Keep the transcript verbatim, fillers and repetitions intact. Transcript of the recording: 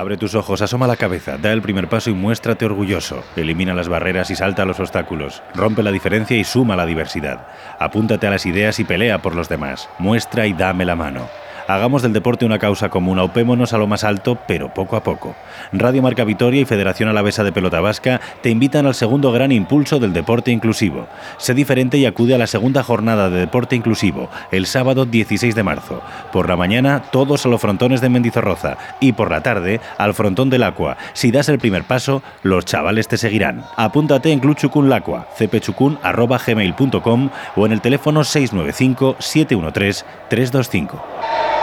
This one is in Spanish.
Abre tus ojos, asoma la cabeza, da el primer paso y muéstrate orgulloso. Elimina las barreras y salta los obstáculos. Rompe la diferencia y suma la diversidad. Apúntate a las ideas y pelea por los demás. Muestra y dame la mano. Hagamos del deporte una causa común, aupémonos a lo más alto, pero poco a poco. Radio Marca Vitoria y Federación Alavesa de Pelota Vasca te invitan al segundo gran impulso del deporte inclusivo. Sé diferente y acude a la segunda jornada de deporte inclusivo, el sábado dieciséis de marzo. Por la mañana, todos a los frontones de Mendizorroza y por la tarde, al frontón del Aqua. Si das el primer paso, los chavales te seguirán. Apúntate en Club Txukun Lacua, c p txukun arroba gmail punto com o en el teléfono seis nueve cinco, siete uno tres, tres dos cinco.